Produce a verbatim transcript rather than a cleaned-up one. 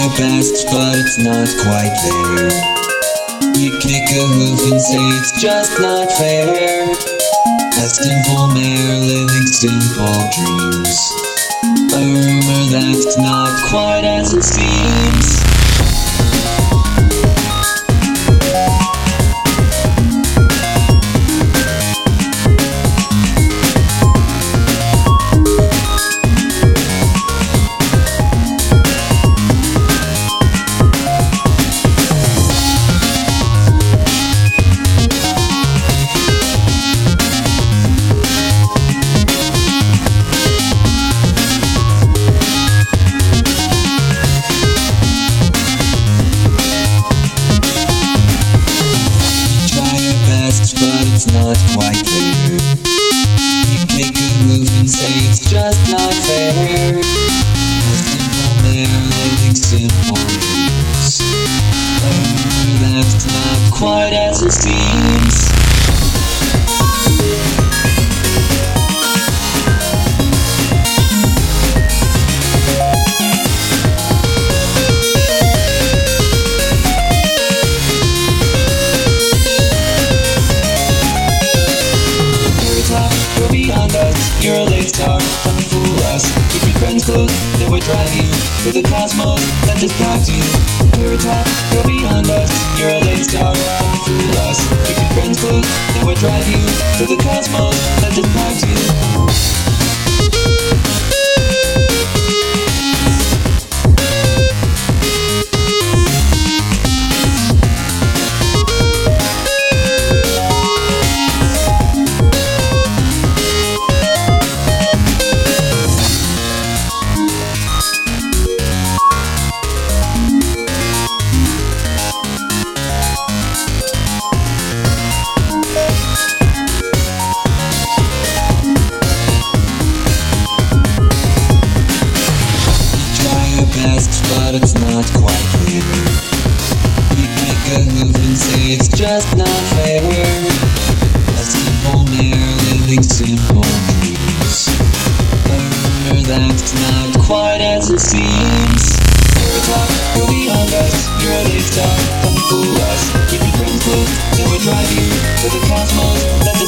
your best, but it's not quite there. You kick a hoof and say it's just not fair. A simple mare living simple dreams. A rumor that's not quite as it seems. But it's not quite there. You kick a move and say it's just not fair. A simple mare living simple dreams. A rumor that's not quite as it seems. You're beyond us, you're a late star, don't fool us. Keep your friends close, they would drive you to the cosmos that distracts you. You're a top, you're beyond us, you're a late star, don't fool us. Keep your friends close, they would drive you to the cosmos that distracts you. But it's not quite clear. You make a move and say it's just not fair. A simple mare living simple dreams. A rumor that's not quite as it seems. You're a top, you're beyond us, you're a late star, don't fool us. Keep your friends close, they will drive you to the cosmos.